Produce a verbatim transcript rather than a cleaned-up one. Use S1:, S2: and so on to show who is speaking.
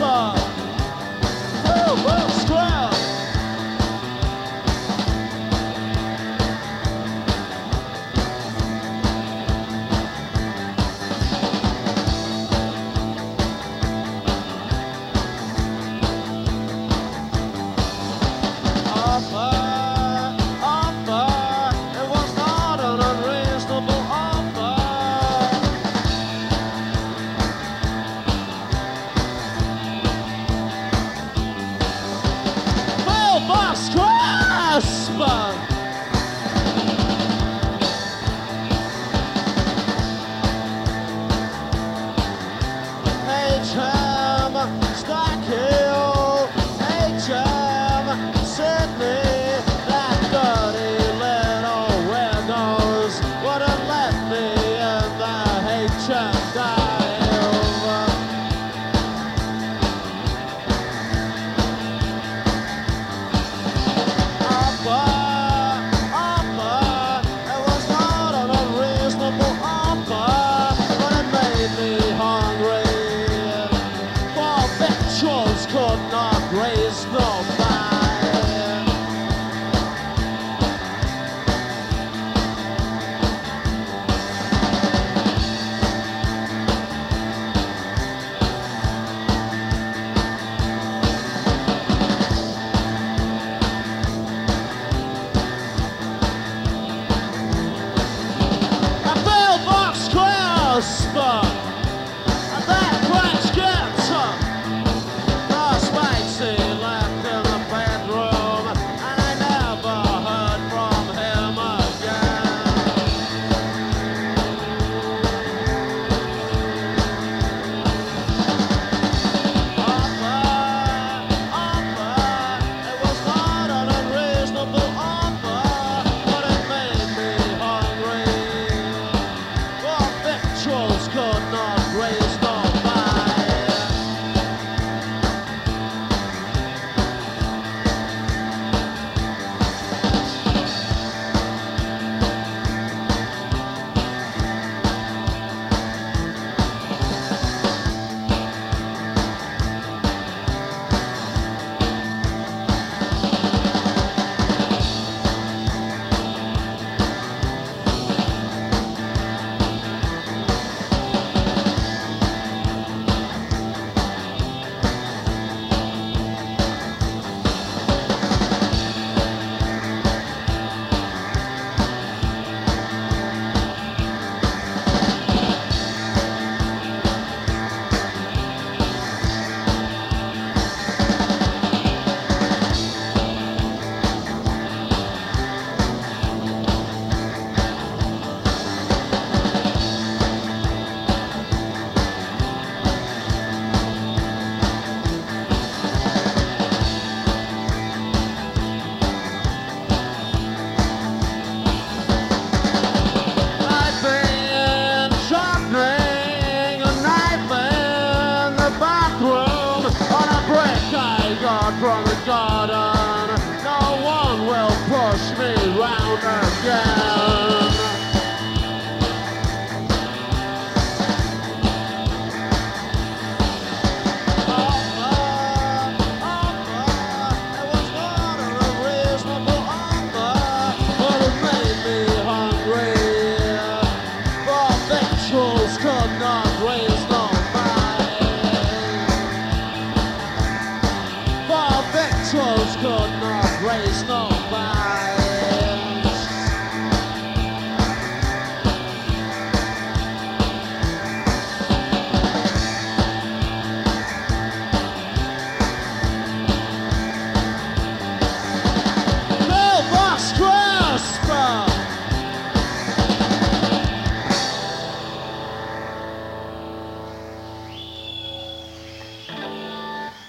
S1: Square. Pillbox Square. Could not raise no fire. A pillbox square spot, and that crash gets up. Left in the bedroom, and I never heard from him again. Offer, offer, it was not an unreasonable offer, but it made me hungry. For victuals could not raise no fire. From the garden, no one will push me round again.